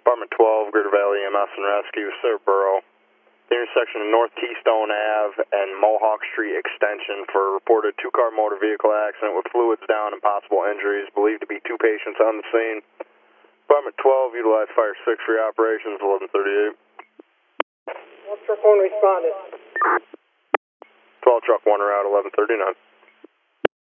Department 12, Greater Valley EMS and Rescue, Cerbero. The intersection of North Keystone Ave and Mohawk Street Extension for reported two-car motor vehicle accident with fluids down and possible injuries. Believed to be two patients on the scene. Department 12, utilize Fire 6 for your operations, 1138. Truck 1 responded. 12 Truck 1 route, 1139.